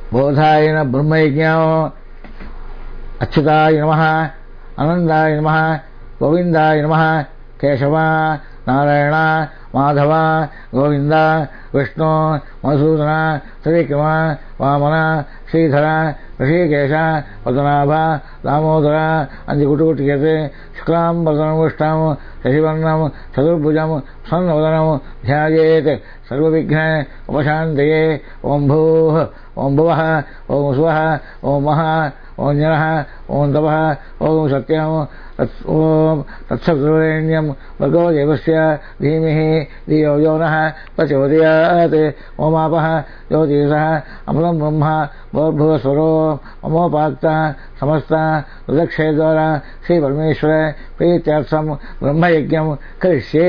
బోధాయ బ్రహ్మయజ్ఞం అచ్యుతాయ నమః అనందాయ నమః గోవిందాయ నమః కేశవ నారాయణ మాధవ గోవింద విష్ణు మధుసూదన త్రివిక్రమ వామన శ్రీధర ఋషికేశ పద్మనాభ దామోదర అంజకుటుకుటికేతే శుక్లాంబరధరం విష్ణం శశివర్ణం చతుర్భుజం సన్నవదనం ధ్యాయేత్ సర్వవిఘ్న ఉపశాంతయే. ఓం భూః ఓం భువః ఓం సువః ఓం మహ ఓం జనః ఓం తపః ఓం సత్యం ఓం తత్సవితుర్వరేణ్యం భర్గో దేవస్య ధీమహి ధియో యో నః ప్రచోదయాత్. ఓమాపః జ్యోతిషః అమృతం బ్రహ్మ భూర్భువస్వరో మమోపాక్త సమస్త రుదక్షయ ద్వారా శ్రీ పరమేశ్వర ప్రీత్యర్థం బ్రహ్మయజ్ఞం కరిష్యే.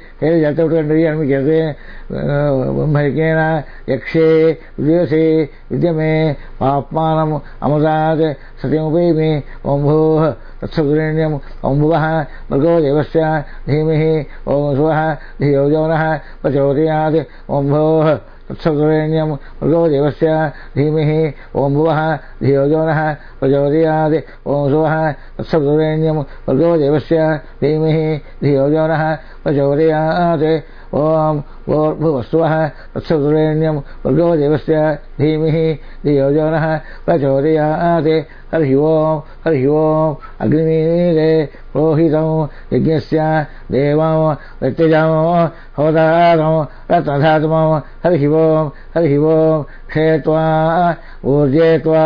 బ్రహ్మయజ్ఞేన యక్షే విద్యసే విద్యమే పాప్మానం అమృతాత్ సత్యముపైమి. ఓం భూః తత్సవితుర్వరేణ్యం ఓం భువః భర్గో దేవస్య ధీమహి ఓం సువః ధియో యో నః ప్రచోదయాత్. ఓం భూః తత్సవితుర్వరేణ్యం భర్గో దేవస్య ధీమహి ఓం భువః ధియో యో నః ప్రచోదయాత్. ఓం సువః తత్సవితుర్వరేణ్యం భర్గో దేవస్య ధీమహి ధియో యో నః ప్రచోదయాత్. ఓం భూర్భువస్సువః తత్సవితుర్వరేణ్యం భర్గో దేవస్య ధీమహి ధియో యో నః ప్రచోదయాత్. హరి ఓం హరి ఓం. అగ్నిమీరే పురోహితం యజ్ఞస్య దేవం ప్రత్యజం హోతారం రత్నధాతుమం. హరి ఓం హరి ఓం. క్షేత్వా ఊర్జేత్వా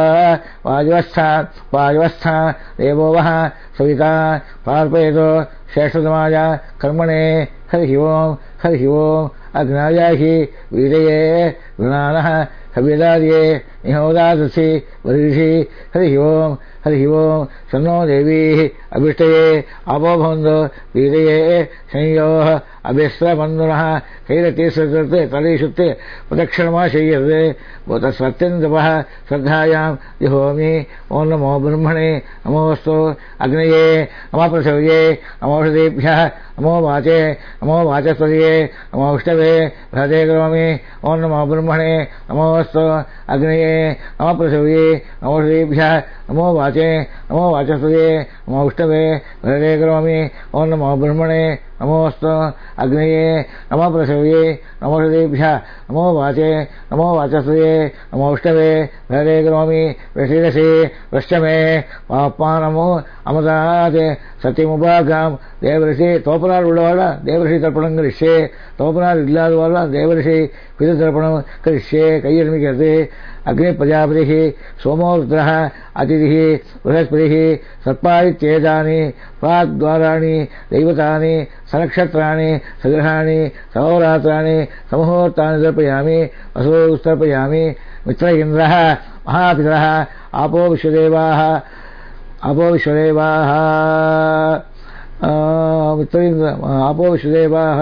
వాయుवस्थ దేవో వః సవితా పార్పయతో శ్రేష్ఠతమాయ కర్మణే. హరి ఓం హరి ఓం. అగ్నాయాహి వీరయే గృణానః కవిదార్యే నిహోదాసి వరిషి. హరి ఓం హరి ఓం. సన్నో దేవీ అభిష్టయే ఆపో భవంతు వీరయే సంయో అభిస్రబంధునః కైరతీశ్వరతే తలీషుత్తే ప్రదక్షిణమాశయ్యతే తత్సత్యంతపః శ్రద్ధాయాం జుహోమి. ఓం నమో బ్రహ్మణే నమోస్తు అగ్నయే నమో పృథివ్యే నమోషధేభ్యః నమో వాచే నమో వాచస్పతియే నమో విష్ణవే హృదయ కరోమి. ఓం నమో బ్రహ్మణే నమోస్తు అగ్నయే నమో పృథివ్యే నమోషధేభ్యః నమో వాచే నమో వాచస్పతియే నమో విష్ణవే హృదయ కరోమి. ఓం నమో బ్రహ్మణే నమోస్తు అగ్నయే నమో పృథివ్యే నమోషధేభ్యః నమో వాచే నమో వాచస్పతియే నమో విష్ణవే హృదయ కరోమి. వృషిరసి వృష్టమే పాప్మానము అమృతాత్ సత్యముపాగాం. தேவரிஷி தோப்பனார் உள்ளவாழ தேவரிஷி தர்ப்பணம் கரிஷே. தோப்பனார் இல்லாத வாழ தேவரிஷி பிது தர்ப்பணம் கரிஷே. கையெழுமிக்கிறது. அக்னி பிரஜாபதி சோமோருத்ர அதிதி बृहस्पति सत्पादित्येतानि प्राग्द्वाराणि दैवतानि सनक्षत्राणि सग्रहाणि सहोरात्राणि सममुहूर्तानि तर्पयामि वसो तर्पयामि। मित्र इन्द्रः महापितरः आपो विश्वदेवाः मित्र इन्द्र आपो विश्वदेवाः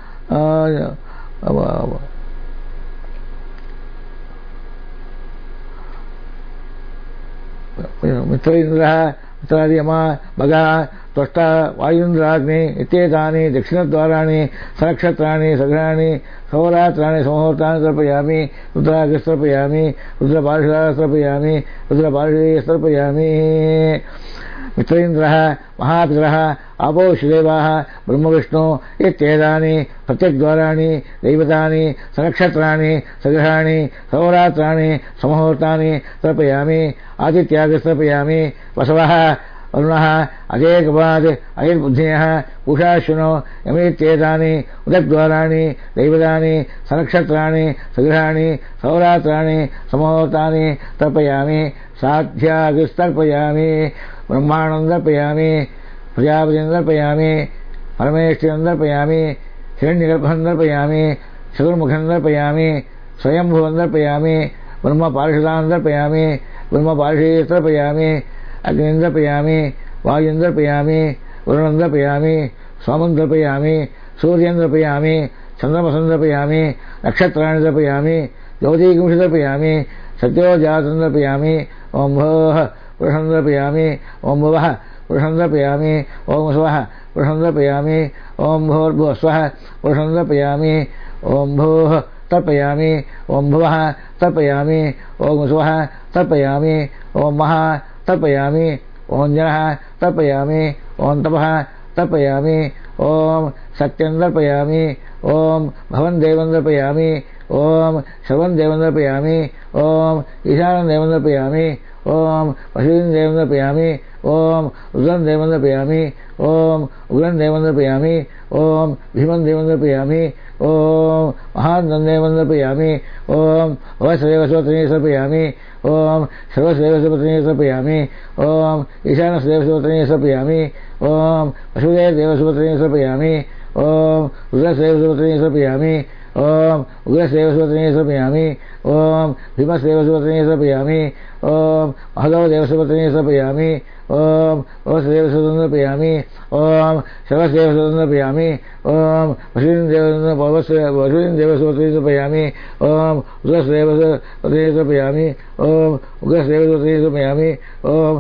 मित्र इन्द्रः मित्रादियमा भगः त्वष्टा वायुन्द्राग्नि इत्येतानि दक्षिणद्वाराणि सनक्षत्राणि सग्रहाणि सहोरात्राणि सममुहूर्तानि तर्पयामि। रुद्राग्निस्तर्पयामि रुद्रपार्षदास्तर्पयामि रुद्रपार्षदीस्तर्पयामि। मित्रेन्द्रः महापितरः आपो विश्वदेवाः ब्रह्मविष्णु इत्येतानि प्रत्यग्द्वाराणि दैवतानि सनक्षत्राणि सग्रहाणि सहोरात्राणि सममुहूर्तानि तर्पयामि। आदित्यागस्तर्पयामि। वसवः वरुणः अजेकपात् अयर्बुद्धिनः उषाश्विनो यमेत्येतानि उदग्द्वाराणि दैवतानि सनक्षत्राणि सग्रहाणि सहोरात्राणि सममुहूर्तानि तर्पयामि। साध्यागिस्तर्पयामि। ब्रह्माणं तर्पयामि। प्रजापतिं तर्पयामि। परमेष्ठिं तर्पयामि। हिरण्यगर्भं तर्पयामि। चतुर्मुखं तर्पयामि। स्वयंभुवं तर्पयामि। ब्रह्मपार्षदां तर्पयामि। ब्रह्मपार्षदीं तर्पयामि। अग्निं तर्पयामि। वायुं तर्पयामि। वरुणं तर्पयामि। सोमं तर्पयामि। सूर्यं तर्पयामि। चन्द्रमसं तर्पयामि। नक्षत्राणि तर्पयामि। ज्योतिगुंषि तर्पयामि। सत्योजातं तर्पयामि। ओं भोः पुरुषं तर्पयामि। ओं भुवः पुरुषं तर्पयामि। ओं स्वः पुरुषं तर्पयामि। ओं भूर्भुवस्वः पुरुषं तर्पयामि। ओं भूः तर्पयामि ओम भुवः तर्पयामि ओम सुवः तर्पयामि ओम महा तर्पयामि ओम जनः तर्पयामि ओम तपः तर्पयामि ओम सत्यं तर्पयामि ओम भवन् देवं तर्पयामि ओम सर्वं देवं तर्पयामि ओम ईशानं देवं तर्पयामि ओम पशुं देवं तर्पयामि ओम रुद्रं देवं तर्पयामि ओम उग्रं देवं तर्पयामि ओम भीमं देवं तर्पयामि ओम महानं देवं तर्पयामि ओम वसुदेवस्वत्रिं तर्पयामि ओम सर्वस्वदेवस्वत्रिं तर्पयामि ओम ईशानस्वदेवस्वत्रिं तर्पयामि ओम वसुदेवस्वत्रिं तर्पयामि ओम रुद्रस्वदेवस्वत्रिं तर्पयामि ओम उग्रस्वदेवस्वत्रिं तर्पयामि ओम भीमस्वदेवस्वत्रिं तर्पयामि ओम महदेवदेवस्वत्रिं तर्पयामि ओम वसुदेवस्वत्रिं तर्पयामि ओम सर्वस्वदेवस्वत्रिं तर्पयामि ओम वसुदेवस्वत्रिं तर्पयामि ओम रुद्रस्वदेवस्वत्रिं तर्पयामि ओम उग्रस्वदेवस्वत्रिं तर्पयामि ओम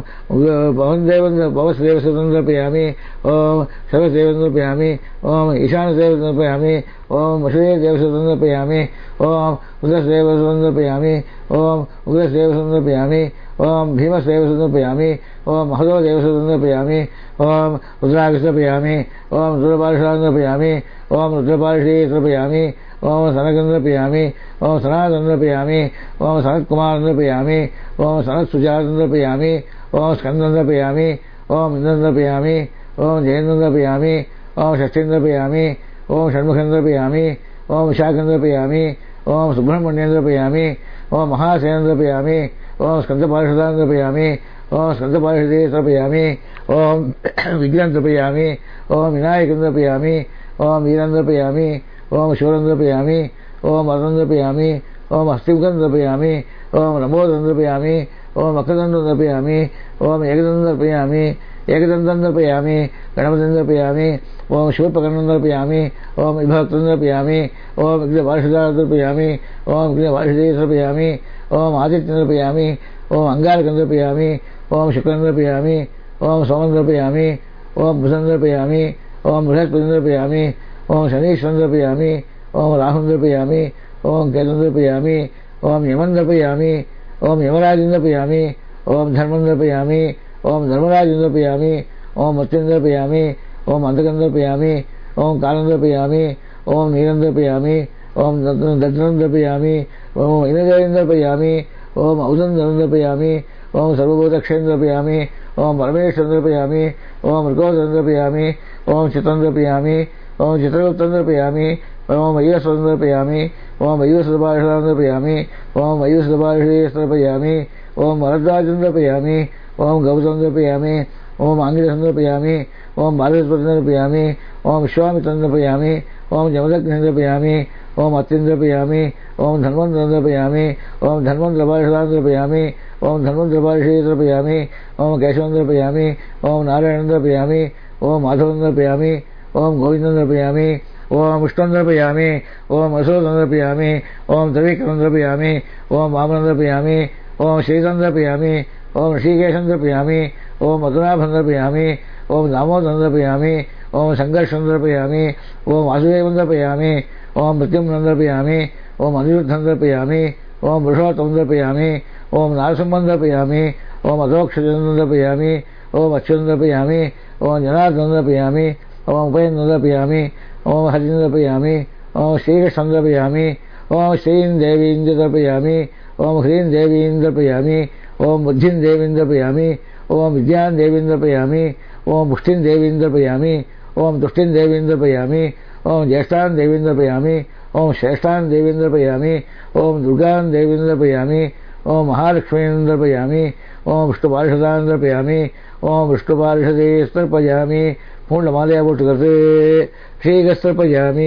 भवस्वदेवस्वत्रिं तर्पयामि ओम सर्वस्वदेवं तर्पयामि ओम ईशानदेवं तर्पयामि ओम वसुदेवदेवस्वत्रिं तर्पयामि ओम रुद्रस्वदेवस्वत्रिं तर्पयामि ओम उग्रस्वदेवस्वत्रिं तर्पयामि ओम भीमस्वदेवस्वत्रिं तर्पयामि ओम महदेवदेवस्वत्रिं तर्पयामि ओम रुद्राक्षं तर्पयामि ओम रुद्रपार्षदं तर्पयामि ओम रुद्रपार्षदं तर्पयामि ओम सनकं तर्पयामि ओम सनातनं तर्पयामि ओम सनत्कुमारं तर्पयामि ओम सनत्सुजातं तर्पयामि ओम स्कन्दं तर्पयामि ओम इन्द्रं तर्पयामि ओम जयेन्द्रं तर्पयामि ओम षष्ठीं तर्पयामि ओम षण्मुखं तर्पयामि ओम विशाखं तर्पयामि ओम सुब्रह्मण्यं तर्पयामि ओम महासेनं तर्पयामि ओम स्कन्दपार्षदां तर्पयामि ओम स्कन्दपार्षदे तर्पयामि ओम विघ्नं तर्पयामि ओम विनायकं तर्पयामि ओम वीरं तर्पयामि ओम शूरं तर्पयामि ओम अरं तर्पयामि ओम हस्तिमुखं तर्पयामि ओम लम्बोदरं तर्पयामि ओम वक्रदण्डं तर्पयामि ओम एकदन्तं तर्पयामि एकदन्तं तर्पयामि गणपतिं तर्पयामि ओम शूर्पकर्णं तर्पयामि ओम विभक्तं तर्पयामि ओम विघ्नपार्षदां तर्पयामि ओम विघ्नपार्षदे तर्पयामि ओम आदित्यं तर्पयामि ओम अंगारकं तर्पयामि ओम शुक्रं तर्पयामि ओम सोमं तर्पयामि ओम बुधं तर्पयामि ओम बृहस्पतिं तर्पयामि ओम शनीश्वरं तर्पयामि ओम राहुं तर्पयामि ओम केतुं तर्पयामि ओम यमं तर्पयामि ओम यमराजं तर्पयामि ओम धर्मं तर्पयामि ओम धर्मराजं तर्पयामि ओम मत्यं तर्पयामि ओम अंधकं तर्पयामि ओम कालं तर्पयामि ओम नीलं तर्पयामि ओम दद्रं तर्पयामि ओम इनजयं तर्पयामि ओम औदं तर्पयामि ओम सर्वभूतक्षयं तर्पयामि ओम परमेश्वरं तर्पयामि ओम मृगोदरं तर्पयामि ओम चित्रं तर्पयामि ओम चित्रगुप्तं तर्पयामि ओम वैवस्वतं तर्पयामि ओम वैवस्वतपार्षदां तर्पयामि ओम वैवस्वतपार्षदे तर्पयामि ओम वरद्वाजं तर्पयामि ओम गौतमं तर्पयामि ओम आंगिरसं तर्पयामि ओम बालस्पतिं तर्पयामि ओम विश्वामित्रं तर्पयामि ओम जमदग्निं तर्पयामि ओम अत्रिं तर्पयामि ओम धन्वन्तरं तर्पयामि ओम धन्वन्तरपार्षदां तर्पयामि ओम धन्वन्तरपार्षदे तर्पयामि ओम केशवं तर्पयामि ओम नारायणं तर्पयामि ओम माधवं तर्पयामि ओम गोविन्दं तर्पयामि ओम विष्णुं तर्पयामि ओम अशोकं तर्पयामि ओम त्रिविक्रमं तर्पयामि ओम वामनं तर्पयामि ओम श्रीधं तर्पयामि ओम ऋषिकेशं तर्पयामि ओम मधुनाभं तर्पयामि ओम दामोदरं तर्पयामि ओम संघर्षं तर्पयामि ओम वासुदेवं तर्पयामि ओम मृत्युं तर्पयामि ओम अनिरुद्धं तर्पयामि ओम पुरुषोत्तमं तर्पयामि ओम नारसिंहं तर्पयामि ओम अधोक्षजं तर्पयामि ओम अच्युतं तर्पयामि ओम जनार्दनं तर्पयामि ओम उपेन्द्रं तर्पयामि ओम हरिं तर्पयामि ओम श्रीकृष्णं तर्पयामि ओम श्रीं देवीं तर्पयामि ओम ह्रीं देवीं तर्पयामि ओम बुद्धिं देवीं तर्पयामि ओम विद्यां देवीं तर्पयामि ओम पुष्टिं देवीं तर्पयामि ओम तुष्टिं देवीं तर्पयामि ओम ज्येष्ठां देवीं तर्पयामि ओम श्रेष्ठां देवीं तर्पयामि ओम दुर्गां देवीं तर्पयामि ओम महालक्ष्मीं तर्पयामि ओम विष्णुपार्षदां तर्पयामि ओम विष्णुपार्षदे तर्पयामि पूर्णमालया बोट्टुकर्ते श्रीगस्तर्पयामि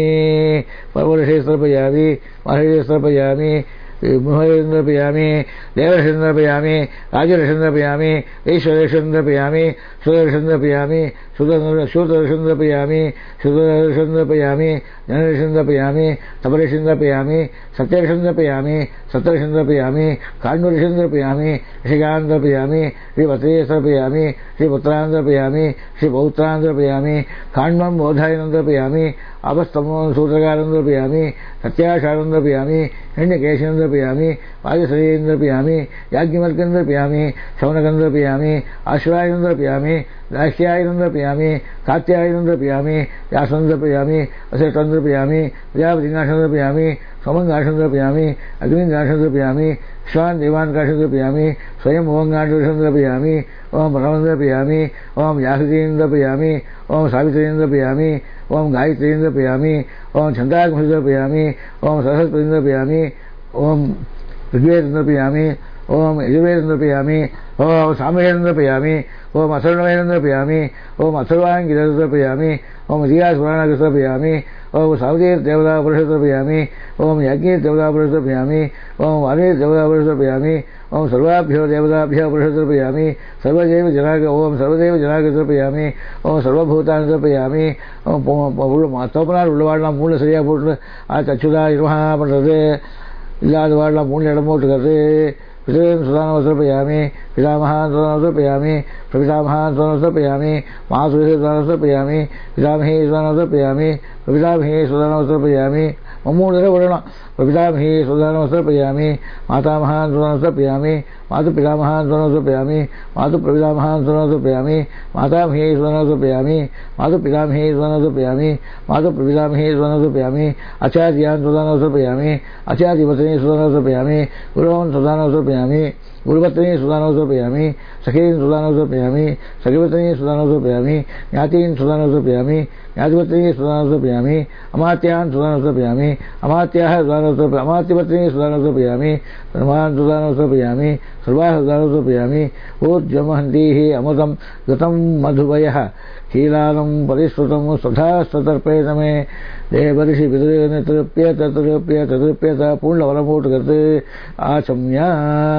पर्वऋषे तर्पयामि महर्षे तर्पयामि मुहरें तर्पयामि देवर्षिं तर्पयामि राजर्षिं तर्पयामि ईश्वरेषं तर्पयामि सुदर्शं तर्पयामि शूद्रर्षिं तर्पयामि सुदर्शं तर्पयामि जनर्षिं तर्पयामि तपर्षिं तर्पयामि सत्यर्षिं तर्पयामि सप्तर्षिं तर्पयामि काण्डुर्षिं तर्पयामि ऋषिकान् तर्पयामि श्रीपतये तर्पयामि श्रीपुत्रान् तर्पयामि श्रीपौत्रान् तर्पयामि काण्डं बोधायनं तर्पयामि आपस्तमं सूत्रकारं द्रपयामि सत्याशारं द्रपयामि हिरण्यकेशं द्रपयामि वायुश्रेयं द्रपयामि याज्ञवल्क्यं द्रपयामि शौनकं द्रपयामि आश्वायुं द्रपयामि दाक्ष्यायनं द्रपयामि कात्यायनं द्रपयामि व्यासं द्रपयामि वसिष्ठं द्रपयामि प्रजापतिङ्गाशं द्रपयामि सोमङ्गाशं द्रपयामि अग्निङ्गाशं द्रपयामि स्वान् देवान्गाशं द्रपयामि स्वयं भुवङ्गाशं द्रपयामि ओम प्रणवं द्रपयामि ओम याहृतीं द्रपयामि ओम सावित्रीं द्रपयामि ओम गायत्रीं द्रपयामि ओम छन्दाग्निं द्रपयामि ओम सरस्वतीं द्रपयामि ओम ऋग्वेदं द्रपयामि ओम यजुर्वेदं द्रपयामि ओम सामवेदं द्रपयामि ओम अथर्ववेदं द्रपयामि ओम अथर्वाङ्गिरं द्रपयामि ओम इतिहासपुराणं द्रपयामि ओम सावधीर्देवतापुरुषं द्रपयामि ओम यज्ञदेवतापुरुषं द्रपयामि ओम वाणीदेवतापुरुषं द्रपयामि ओम सर्वाभ्यो देवताभ्यः पुरुषं द्रपयामि सर्वदेव जनाग ओम सर्वदेव जनाग द्रपयामि ओम सर्वभूतानि द्रपयामि ओम தோப்பனார் உள்ளவாடலாம் மூணு சரியாக போட்டு அச்சுதா இருவகா பண்ணுறது இல்லாத வாடலாம் மூணு இடம் போட்டுக்கிறது पितॄन् सुदानं समर्पयामि पितामहान् सुदानं समर्पयामि प्रपितामहान् सुदानं समर्पयामि मातुः सुदानं समर्पयामि पितामही सुदानं समर्पयामि प्रपितामही सुदानं समर्पयामि मूणु विडணும் प्रपितामही सुदानं समर्पयामि मातामहान् सुदानं समर्पयामि मातुपितामहान् सुदानं समर्पयामि मातुप्रपितामहान् सुदानं समर्पयामि मातामही सुदानं समर्पयामि मातुपितामही सुदानं समर्पयामि मातुप्रपितामही सुदानं समर्पयामि आचार्यान् सुदानं समर्पयामि आचार्यपत्नी सुदानं समर्पयामि गुरून् सुदानं समर्पयामि गुरुपत्नी सुदानं समर्पयामि सखीन् सुदानं समर्पयामि सखीपत्नी सुदानं समर्पयामि ज्ञातीन् सुदानं समर्पयामि ज्ञातिपत्नी सुदानं समर्पयामि अमात्यान् सुदानं समर्पयामि अमात्याः सुदानं समर्पयामि अमात्यपत्नी सुदानं समर्पयामि सर्वान् सुदानं समर्पयामि सर्वाः सुदानं समर्पयामि ऊर्जमहन्तीः अमृतं गतं मधुवयः कीलानं परिश्रुतं स्वधास्तर्पयत मे देवर्षि तृप्यत तृप्यत तृप्यत पूर्णवलं போட்டுக்கிறது ஆச்சம்யா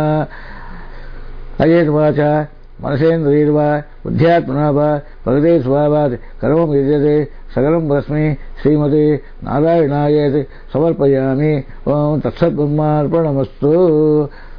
अयेर्वाचा मनसेन्द्रियर्वा बुद्ध्यात्मना वा प्रकृते स्वभावात् कर्मं युज्यते सकलं तस्मै श्रीमते नारायणाय समर्पयामि ओम तत्सद्ब्रह्मार्पणमस्तु।